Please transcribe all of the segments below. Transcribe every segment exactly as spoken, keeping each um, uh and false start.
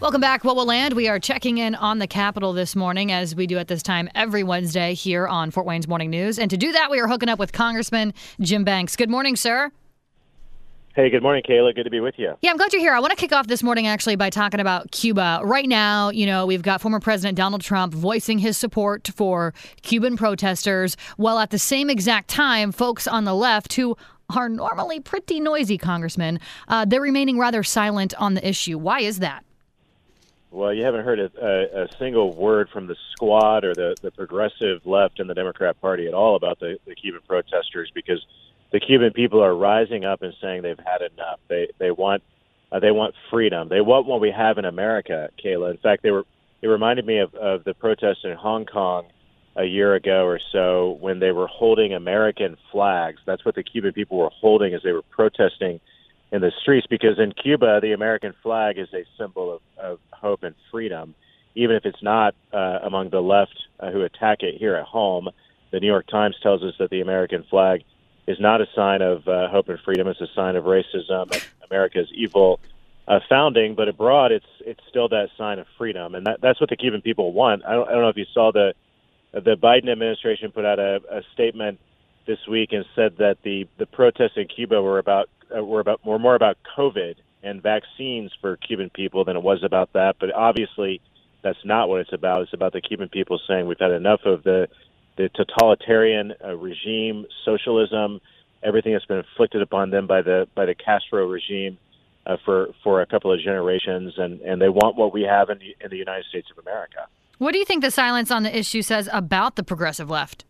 Welcome back, What Will Land? We are checking in on the Capitol this morning, as we do at this time every Wednesday here on Fort Wayne's Morning News. And to do that, we are hooking up with Congressman Jim Banks. Good morning, sir. Hey, good morning, Kayla. Good to be with you. Yeah, I'm glad you're here. I want to kick off this morning, actually, by talking about Cuba. Right now, you know, we've got former President Donald Trump voicing his support for Cuban protesters, while at the same exact time, folks on the left who are normally pretty noisy, Congressman, uh, they're remaining rather silent on the issue. Why is that? Well, you haven't heard a, a, a single word from the squad or the, the progressive left in the Democrat Party at all about the, the Cuban protesters, because the Cuban people are rising up and saying they've had enough. They they want uh, they want freedom. They want what we have in America, Kayla. In fact, they were it reminded me of, of the protests in Hong Kong a year ago or so when they were holding American flags. That's what the Cuban people were holding as they were protesting in the streets, because in Cuba, the American flag is a symbol of, of hope and freedom, even if it's not uh, among the left uh, who attack it here at home. The New York Times tells us that the American flag is not a sign of uh, hope and freedom. It's a sign of racism and America's evil uh, founding. But abroad, it's it's still that sign of freedom, and that, that's what the Cuban people want. I don't, I don't know if you saw the the Biden administration put out a, a statement this week and said that the, the protests in Cuba were about uh, were about were more about COVID and vaccines for Cuban people than it was about that. But obviously, that's not what it's about. It's about the Cuban people saying we've had enough of the the totalitarian uh, regime, socialism, everything that's been inflicted upon them by the by the Castro regime uh, for for a couple of generations, and, and they want what we have in the, in the United States of America. What do you think the silence on the issue says about the progressive left?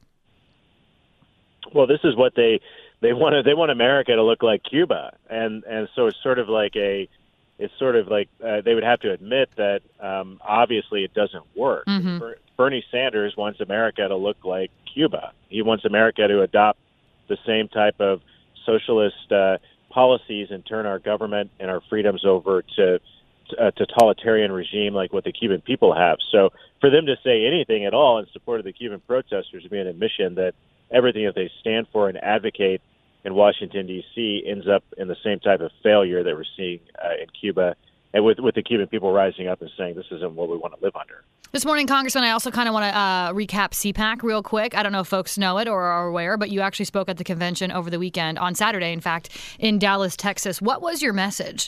Well, this is what they they want. To, they want America to look like Cuba, and and so it's sort of like a it's sort of like uh, they would have to admit that um, obviously it doesn't work. Mm-hmm. Bernie Sanders wants America to look like Cuba. He wants America to adopt the same type of socialist uh, policies and turn our government and our freedoms over to a totalitarian regime like what the Cuban people have. So for them to say anything at all in support of the Cuban protesters would be an admission that everything that they stand for and advocate in Washington, D C ends up in the same type of failure that we're seeing uh, in Cuba, and with, with the Cuban people rising up and saying this isn't what we want to live under. This morning, Congressman, I also kind of want to uh, recap CPAC real quick. I don't know if folks know it or are aware, but you actually spoke at the convention over the weekend, on Saturday, in fact, in Dallas, Texas. What was your message?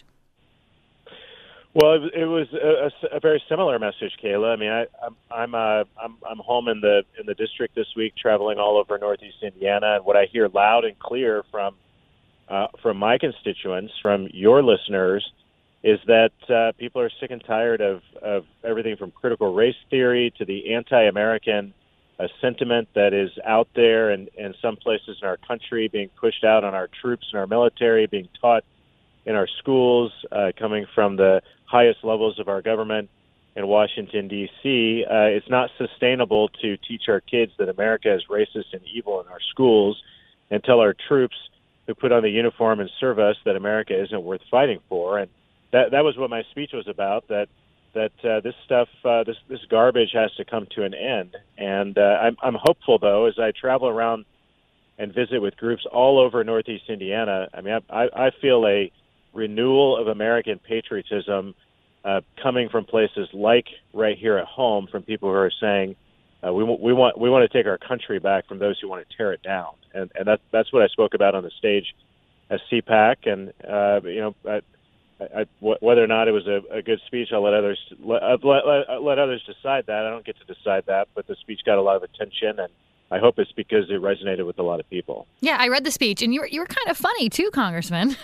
Well, it, it was a, a very similar message, Kayla. I mean, I, I'm I'm, uh, I'm I'm home in the in the district this week, traveling all over Northeast Indiana, and what I hear loud and clear from uh, from my constituents, from your listeners, is that uh, people are sick and tired of, of everything from critical race theory to the anti-American uh, sentiment that is out there and in some places in our country being pushed out on our troops and our military, being taught in our schools, uh, coming from the highest levels of our government in Washington, D C. Uh, it's not sustainable to teach our kids that America is racist and evil in our schools and tell our troops who put on the uniform and serve us that America isn't worth fighting for. And that that was what my speech was about, that that uh, this stuff, uh, this this garbage has to come to an end. And uh, I'm, I'm hopeful, though, as I travel around and visit with groups all over Northeast Indiana. I mean, I, I feel a renewal of American patriotism uh, coming from places like right here at home, from people who are saying uh, we, we want we want to take our country back from those who want to tear it down, and and that's that's what I spoke about on the stage at CPAC. And uh, you know, I, I, I, whether or not it was a, a good speech, I'll let others let, let, let, let others decide that. I don't get to decide that, but the speech got a lot of attention, and I hope it's because it resonated with a lot of people. Yeah, I read the speech, and you were, you were kind of funny, too, Congressman.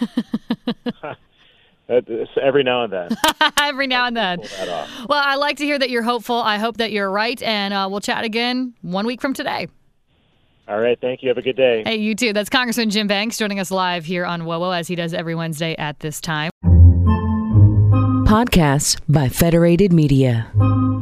Every now and then. Every now and then. Well, I like to hear that you're hopeful. I hope that you're right, and uh, we'll chat again one week from today. All right, thank you. Have a good day. Hey, you too. That's Congressman Jim Banks joining us live here on W O W O, as he does every Wednesday at this time. Podcasts by Federated Media.